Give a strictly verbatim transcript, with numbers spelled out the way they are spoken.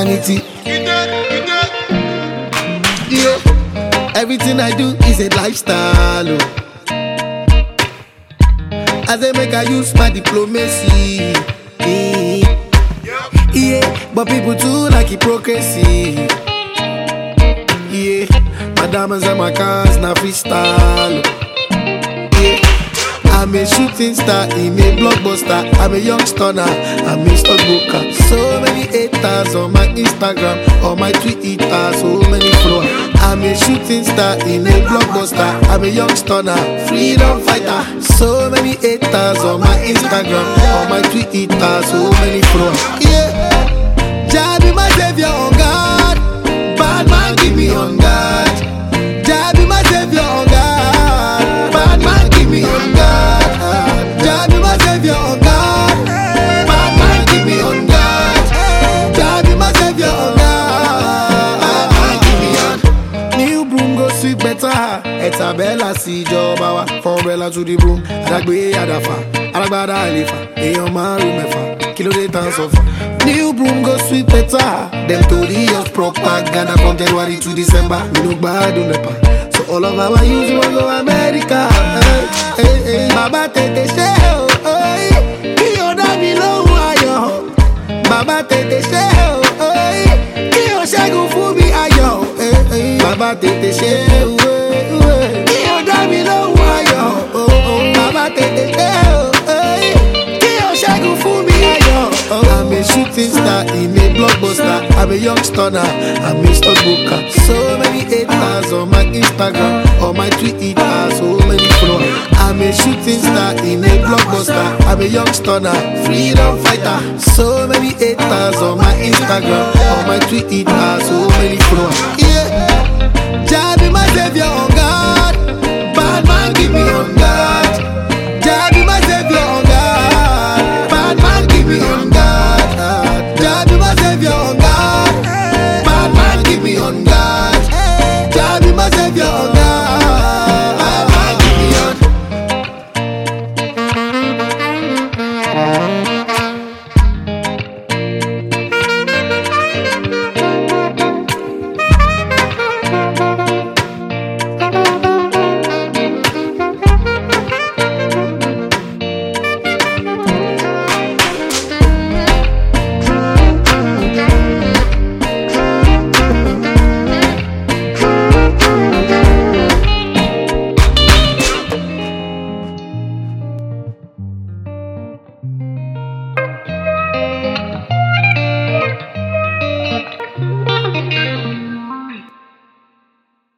vanity. Yeah, everything I do is a lifestyle. Oh. As I make I use my diplomacy. Yeah, yeah, but people too like hypocrisy. Yeah, my diamonds and my cars now freestyle. Yeah, I'm a shooting star, I'm a blockbuster, I'm a young stunner, I'm a stockbroker. So many haters on my Instagram, on my Twitter, so many followers. I'm a shooting star, I'm a blockbuster, I'm a young stunner, freedom fighter. So many haters on my Instagram, on my Twitter, so many followers. Yeah, Jah be my savior, oh God. Bad man give me on God. Jah be my savior, oh God. Bad man give me on God. Jah be my savior, oh God. Bad man give me on God. Jah be my savior, oh God. Bad man give me on. New broom go sweep better. Eta bella si joba wa. From Bella to the broom. Adagbe adafa. Adagbada alifa. Eyon maru mefa. Kilo de tan sofa. New broom go sweep better. Them tori us propaganda from January to December. We no bad on nepa. So all of our youth want go America. Hey, hey, hey. Baba tete she oh, hey. Kiyo da mi lo ayo. Baba tete she oh, hey. Kiyo shagun fu mi ayo. Hey, hey. Baba tete she oh, hey. Kiyo da mi lo ayo. Oh, oh. Baba tete she oh, hey. Kiyo shagun fu mi ayo. I'm a shooting star, I'm a blockbuster, I'm a young stunner, I'm a stockbroker. So many haters on my Instagram, on my Twitter, so many followers. I'm a shooting star, I'm a blockbuster, I'm a young stunner, freedom fighter. So many haters on my Instagram, on my Twitter, so many followers.